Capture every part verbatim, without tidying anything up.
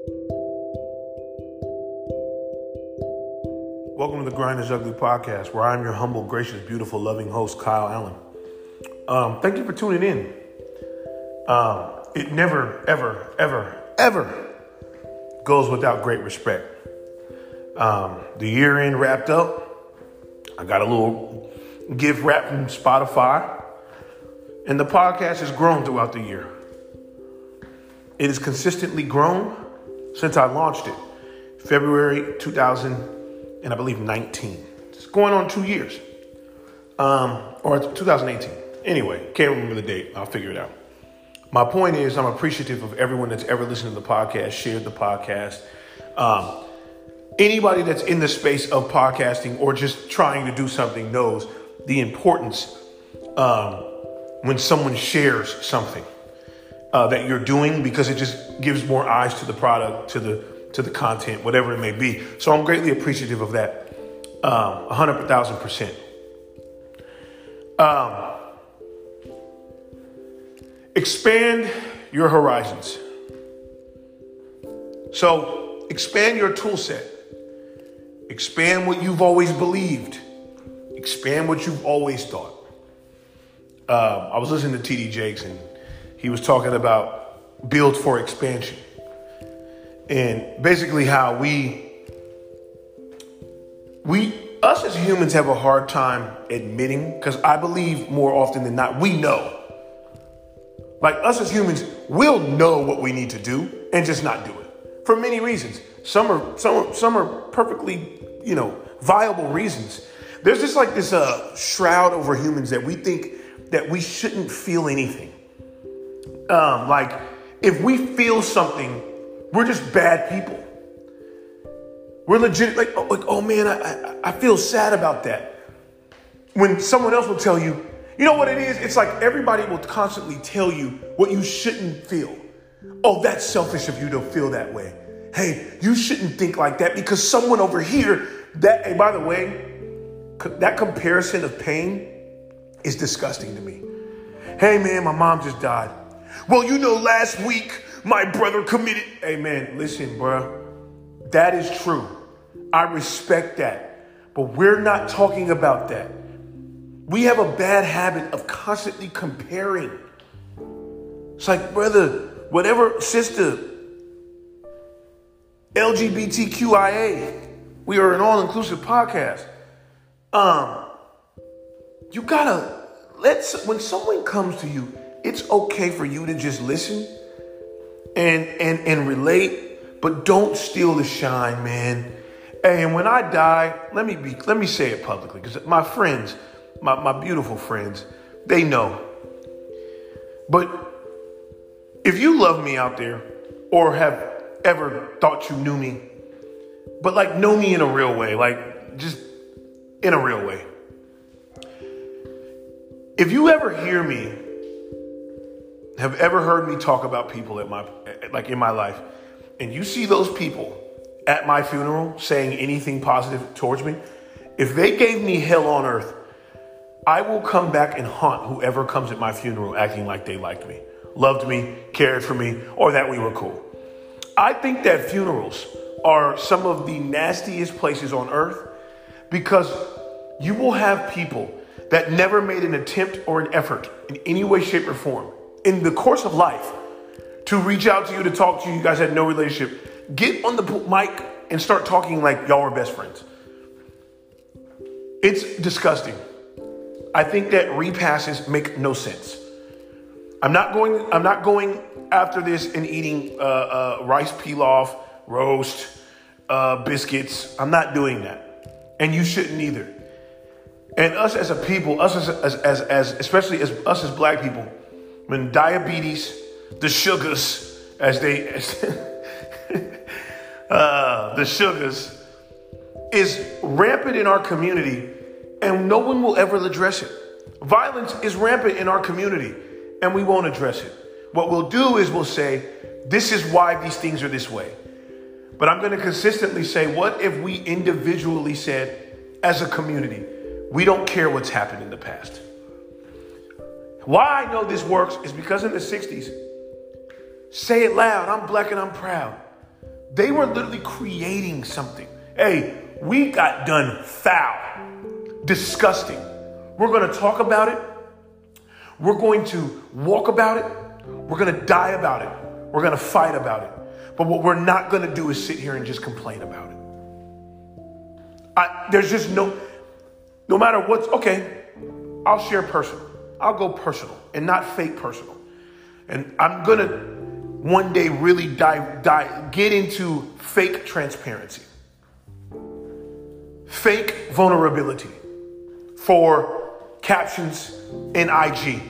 Welcome to the Grind is Ugly podcast, where I'm your humble, gracious, beautiful, loving host, Kyle Allen. Um, thank you for tuning in. Um, it never, ever, ever, ever goes without great respect. Um, the year end wrapped up. I got a little gift wrap from Spotify, and the podcast has grown throughout the year. It has consistently grown since I launched it, February two thousand. And I believe nineteen. It's going on two years. Um, or two thousand eighteen. Anyway, can't remember the date. I'll figure it out. My point is, I'm appreciative of everyone that's ever listened to the podcast, shared the podcast. Um, anybody that's in the space of podcasting or just trying to do something knows the importance um, when someone shares something uh, that you're doing, because it just gives more eyes to the product, to the to the content, whatever it may be. So I'm greatly appreciative of that. Um, one hundred thousand percent. Um, expand your horizons. So expand your tool set. Expand what you've always believed. Expand what you've always thought. Um, I was listening to T D Jakes, and he was talking about build for expansion. And basically how we, we, us as humans have a hard time admitting, because I believe more often than not, we know. Like us as humans, we'll know what we need to do and just not do it for many reasons. Some are, some are, some are perfectly, you know, viable reasons. There's just like this uh, shroud over humans that we think that we shouldn't feel anything. Um, like if we feel something, we're just bad people. We're legit like, oh, like, oh man, I, I, I feel sad about that. When someone else will tell you, you know what it is? It's like everybody will constantly tell you what you shouldn't feel. Oh, that's selfish of you to feel that way. Hey, you shouldn't think like that because someone over here, that, hey, by the way, that comparison of pain is disgusting to me. Hey man, my mom just died. Well, you know, last week, my brother committed. Hey, man, listen, bro. That is true. I respect that. But we're not talking about that. We have a bad habit of constantly comparing. It's like, brother, whatever, sister, L G B T Q I A. We are an all-inclusive podcast. Um, you gotta, let's, when someone comes to you, it's okay for you to just listen and and and relate, but don't steal the shine, man. And when I die, let me be let me say it publicly, because my friends, my, my beautiful friends, they know. But if you love me out there, or have ever thought you knew me, but like know me in a real way, like just in a real way. If you ever hear me, have ever heard me talk about people at my, like in my life, and you see those people at my funeral saying anything positive towards me, if they gave me hell on earth, I will come back and haunt whoever comes at my funeral acting like they liked me, loved me, cared for me, or that we were cool. I think that funerals are some of the nastiest places on earth, because you will have people that never made an attempt or an effort in any way, shape, or form in the course of life to reach out to you, to talk to you. You guys had no relationship. Get on the mic and start talking like y'all are best friends. It's disgusting. I think that repasses make no sense. I'm not going, I'm not going after this and eating uh, uh, rice pilaf, roast, uh, biscuits. I'm not doing that. And you shouldn't either. And us as a people, us as, as, as, as especially as us as black people, when diabetes, the sugars, as they, as uh, the sugars is rampant in our community, and no one will ever address it. Violence is rampant in our community, and we won't address it. What we'll do is we'll say, this is why these things are this way. But I'm going to consistently say, what if we individually said, as a community, we don't care what's happened in the past? Why I know this works is because in the sixties, say it loud, I'm black and I'm proud. They were literally creating something. Hey, we got done foul, disgusting. We're going to talk about it. We're going to walk about it. We're going to die about it. We're going to fight about it. But what we're not going to do is sit here and just complain about it. I, there's just no, no matter what's, okay, I'll share personal. I'll go personal and not fake personal. And I'm going to one day really dive, dive, get into fake transparency, fake vulnerability for captions in I G,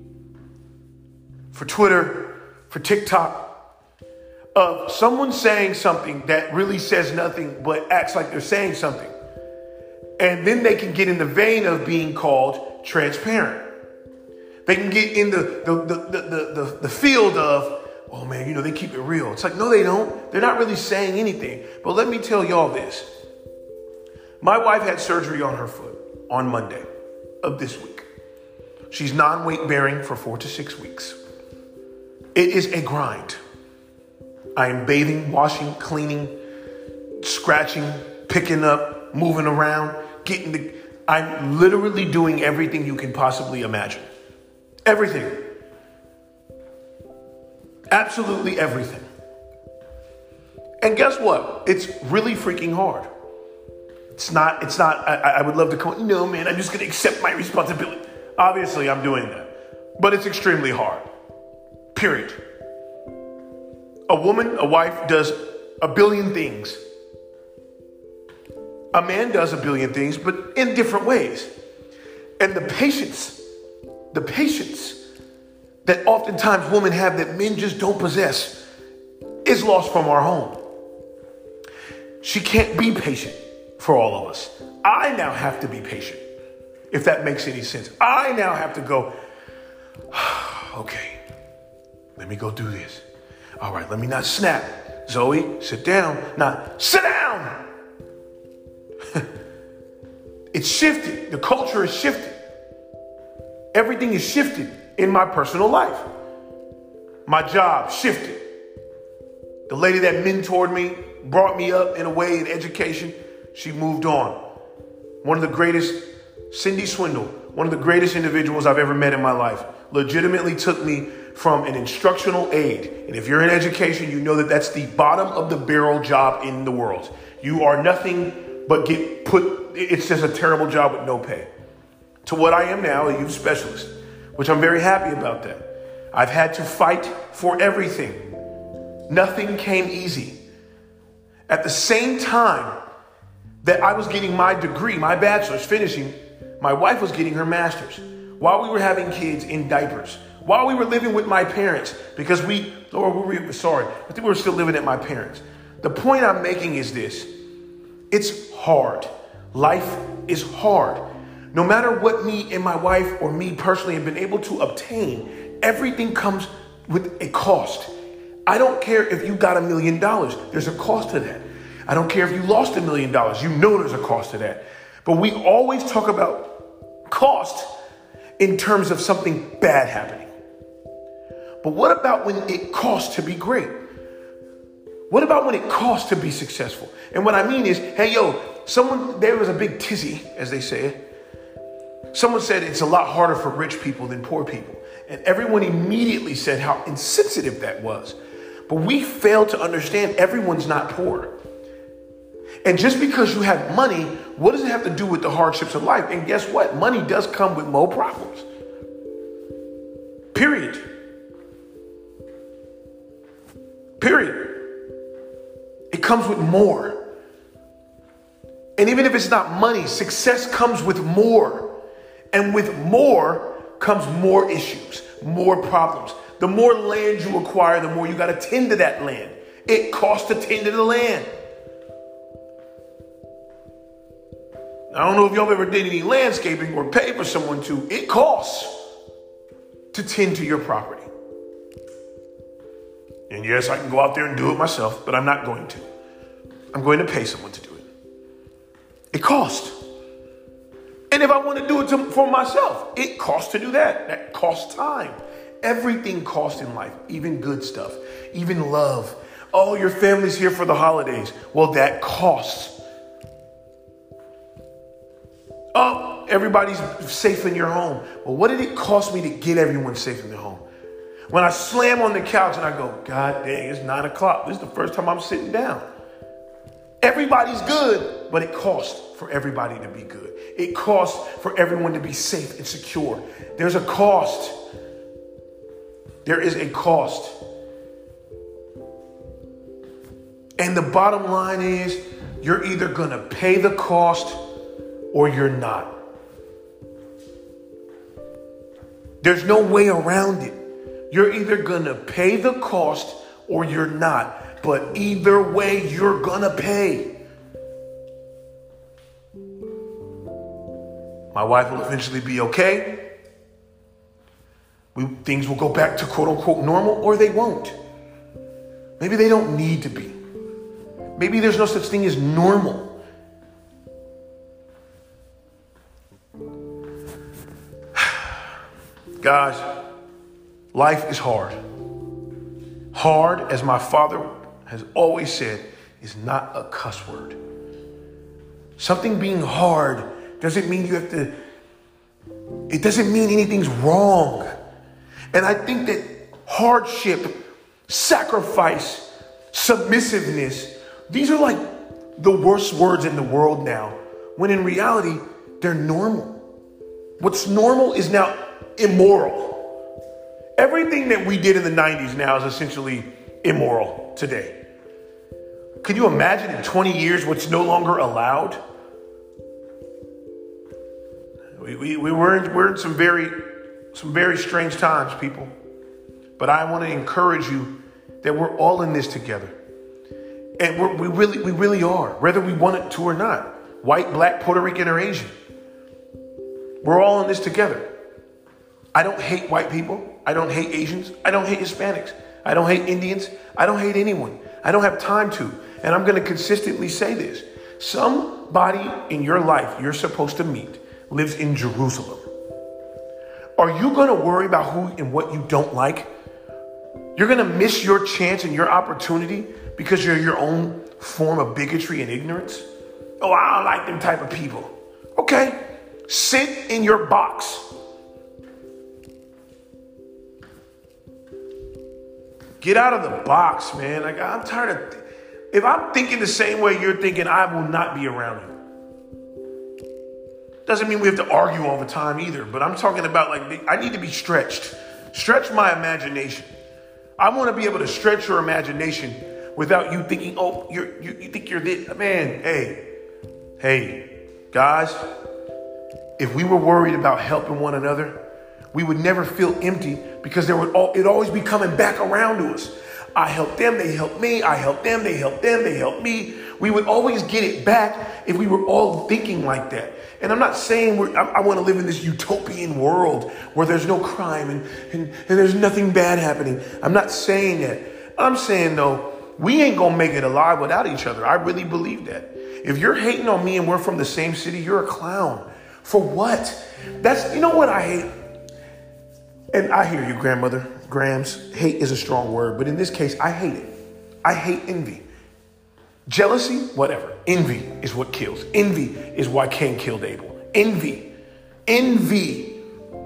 for Twitter, for TikTok, of someone saying something that really says nothing but acts like they're saying something. And then they can get in the vein of being called transparent. They can get in the, the, the, the, the, the field of, oh man, you know, they keep it real. It's like, no, they don't. They're not really saying anything. But let me tell y'all this. My wife had surgery on her foot on Monday of this week. She's non-weight bearing for four to six weeks. It is a grind. I am bathing, washing, cleaning, scratching, picking up, moving around, getting the, I'm literally doing everything you can possibly imagine. Everything. Absolutely everything. And guess what? It's really freaking hard. It's not, it's not, I, I would love to come, no, man, I'm just going to accept my responsibility. Obviously, I'm doing that. But it's extremely hard. Period. A woman, a wife, does a billion things. A man does a billion things, but in different ways. And the patience, the patience that oftentimes women have that men just don't possess is lost from our home. She can't be patient for all of us. I now have to be patient, if that makes any sense. I now have to go, okay, let me go do this. All right, let me not snap. Zoe, sit down. Now, sit down. It's shifted. The culture is shifted. Everything is shifted in my personal life. My job shifted. The lady that mentored me, brought me up in a way in education, she moved on. One of the greatest, Cindy Swindle, one of the greatest individuals I've ever met in my life, legitimately took me from an instructional aide. And if you're in education, you know that that's the bottom of the barrel job in the world. You are nothing but get put, it's just a terrible job with no pay. To what I am now, a youth specialist, which I'm very happy about that. I've had to fight for everything. Nothing came easy. At the same time that I was getting my degree, my bachelor's, finishing, my wife was getting her master's while we were having kids in diapers. While we were living with my parents, because we, or we were, sorry, I think we were still living at my parents. The point I'm making is this. It's hard. Life is hard. No matter what me and my wife or me personally have been able to obtain, everything comes with a cost. I don't care if you got a million dollars. There's a cost to that. I don't care if you lost a million dollars. You know there's a cost to that. But we always talk about cost in terms of something bad happening. But what about when it costs to be great? What about when it costs to be successful? And what I mean is, hey, yo, someone, there was a big tizzy, as they say it. Someone said it's a lot harder for rich people than poor people. And everyone immediately said how insensitive that was. But we fail to understand everyone's not poor. And just because you have money, what does it have to do with the hardships of life? And guess what? Money does come with more problems. Period. Period. It comes with more. And even if it's not money, success comes with more. And with more comes more issues, more problems. The more land you acquire, the more you got to tend to that land. It costs to tend to the land. I don't know if y'all ever did any landscaping or paid for someone to. It costs to tend to your property. And yes, I can go out there and do it myself, but I'm not going to. I'm going to pay someone to do it. It costs. And if I want to do it to, for myself, it costs to do that. That costs time. Everything costs in life, even good stuff, even love. Oh, your family's here for the holidays. Well, that costs. Oh, everybody's safe in your home. Well, what did it cost me to get everyone safe in their home? When I slam on the couch and I go, God dang, it's nine o'clock. This is the first time I'm sitting down. Everybody's good, but it costs for everybody to be good. It costs for everyone to be safe and secure. There's a cost. There is a cost. And the bottom line is, you're either going to pay the cost or you're not. There's no way around it. You're either going to pay the cost or you're not. But either way, you're going to pay. My wife will eventually be okay. We, things will go back to quote unquote normal, or they won't. Maybe they don't need to be. Maybe there's no such thing as normal. Guys, life is hard. Hard, as my father has always said, is not a cuss word. Something being hard doesn't mean you have to, it doesn't mean anything's wrong. And I think that hardship, sacrifice, submissiveness, these are like the worst words in the world now, when in reality, they're normal. What's normal is now immoral. Everything that we did in the nineties now is essentially immoral today. Could you imagine in twenty years what's no longer allowed? We, we, we were in, we're in some very, some very strange times, people. But I want to encourage you that we're all in this together. And we're, we really, we really are, whether we want it to or not. White, black, Puerto Rican, or Asian. We're all in this together. I don't hate white people. I don't hate Asians. I don't hate Hispanics. I don't hate Indians. I don't hate anyone. I don't have time to. And I'm going to consistently say this. Somebody in your life you're supposed to meet lives in Jerusalem. Are you going to worry about who and what you don't like? You're going to miss your chance and your opportunity because you're your own form of bigotry and ignorance? Oh, I don't like them type of people. Okay, sit in your box. Get out of the box, man. Like, I'm tired of, th- if I'm thinking the same way you're thinking, I will not be around you. Doesn't mean we have to argue all the time either, but I'm talking about, like, I need to be stretched. Stretch my imagination. I want to be able to stretch your imagination without you thinking, oh, you're, you, you think you're this. Man, hey, hey, guys, if we were worried about helping one another, we would never feel empty because there would all, it'd always be coming back around to us. I help them, they help me. I help them, they help them, they help me. We would always get it back if we were all thinking like that. And I'm not saying we're, I, I want to live in this utopian world where there's no crime and, and, and there's nothing bad happening. I'm not saying that. I'm saying, though, we ain't going to make it alive without each other. I really believe that. If you're hating on me and we're from the same city, you're a clown. For what? That's, you know what I hate? And I hear you, grandmother. Grams, hate is a strong word, but in this case, I hate it. I hate envy. Jealousy, whatever. Envy is what kills. Envy is why Cain killed Abel. Envy. Envy.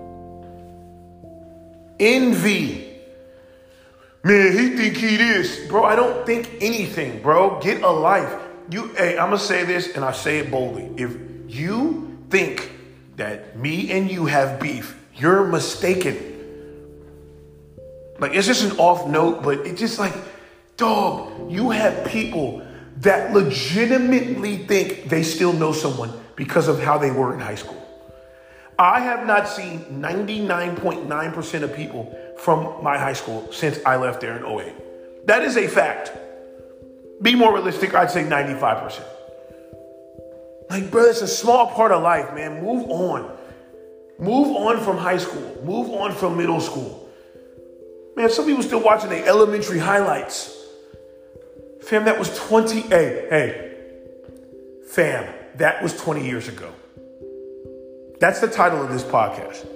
Envy. Man, he think he this. Bro, I don't think anything, bro. Get a life. You, hey, I'm going to say this, and I say it boldly. If you think that me and you have beef, you're mistaken. Like, it's just an off note, but it's just like, dog, you have people that legitimately think they still know someone because of how they were in high school. I have not seen ninety-nine point nine percent of people from my high school since I left there in oh eight. That is a fact. Be more realistic, I'd say ninety-five percent. Like, bro, it's a small part of life, man. Move on. Move on from high school. Move on from middle school. Man, some people still watching the elementary highlights. Fam, that was twenty. Hey, hey. Fam, that was twenty years ago. That's the title of this podcast.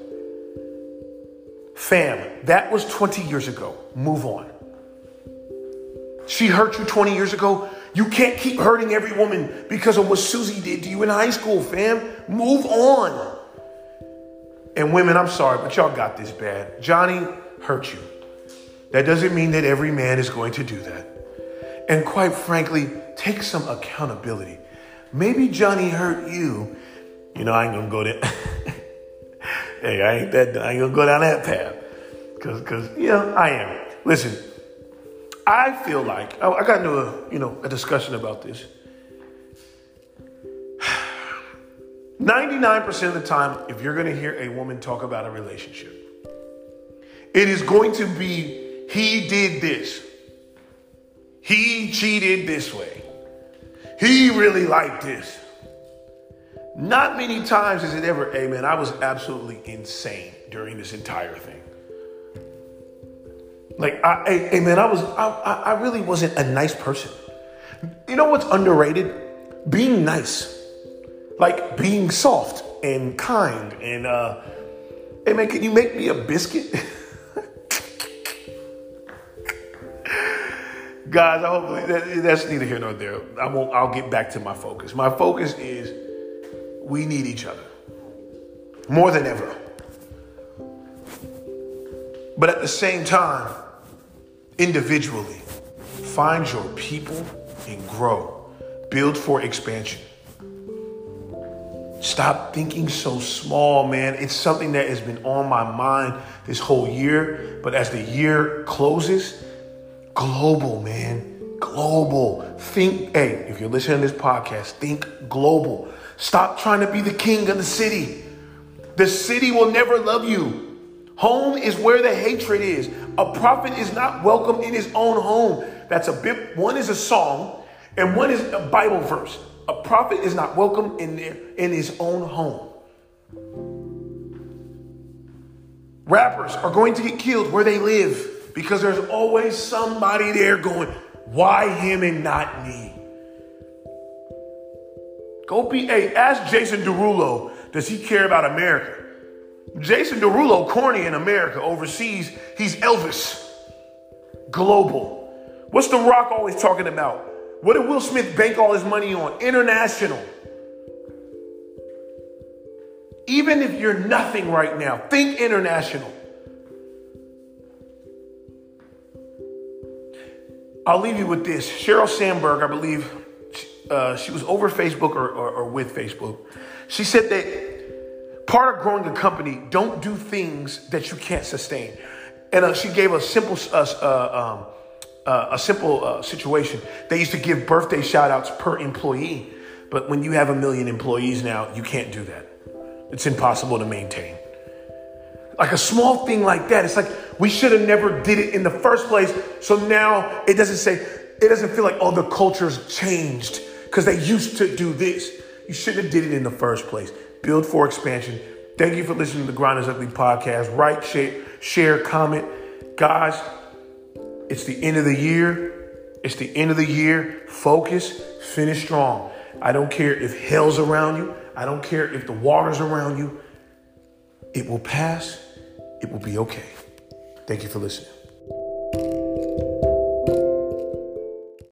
Fam, that was twenty years ago. Move on. She hurt you twenty years ago. You can't keep hurting every woman because of what Susie did to you in high school, fam. Move on. And women, I'm sorry, but y'all got this bad. Johnny hurt you. That doesn't mean that every man is going to do that. And quite frankly, take some accountability. Maybe Johnny hurt you. You know, I ain't gonna go there. Hey, I ain't that. I ain't gonna go down that path. Cause, cause, you know, I am. Listen, I feel like I, I got into a, you know, a discussion about this. ninety-nine percent of the time, if you're going to hear a woman talk about a relationship, it is going to be, he did this. He cheated this way. He really liked this. Not many times is it ever, hey man, I was absolutely insane during this entire thing. Like, I, hey, hey man, I was, I, I really wasn't a nice person. You know what's underrated? Being nice. Like being soft and kind and, uh, hey man, can you make me a biscuit? Guys, I hope that, that's neither here nor there. I won't, I'll get back to my focus. My focus is we need each other more than ever. But at the same time, individually, find your people and grow. Build for expansion. Stop thinking so small, man. It's something that has been on my mind this whole year. But as the year closes, global, man. Global. Think, hey, if you're listening to this podcast, think global. Stop trying to be the king of the city. The city will never love you. Home is where the hatred is. A prophet is not welcome in his own home. That's a bit, one is a song and one is a Bible verse. A prophet is not welcome in their, in his own home. Rappers are going to get killed where they live because there's always somebody there going, why him and not me? Go be, hey, ask Jason Derulo, does he care about America? Jason Derulo, corny in America. Overseas, he's Elvis. Global. What's The Rock always talking about? What did Will Smith bank all his money on? International. Even if you're nothing right now, think international. I'll leave you with this. Sheryl Sandberg, I believe, uh, she was over Facebook or, or, or with Facebook. She said that part of growing a company, don't do things that you can't sustain. And uh, she gave a simple, uh, uh, um, uh, a simple uh, situation. They used to give birthday shout outs per employee. But when you have a million employees now, you can't do that. It's impossible to maintain. Like a small thing like that. It's like we should have never did it in the first place. So now it doesn't say, it doesn't feel like, oh, the culture's changed because they used to do this. You shouldn't have did it in the first place. Build for expansion. Thank you for listening to the Grind is Ugly podcast. Write, share, share, comment. Guys, it's the end of the year. It's the end of the year. Focus, finish strong. I don't care if hell's around you. I don't care if the water's around you. It will pass. It will be okay. Thank you for listening.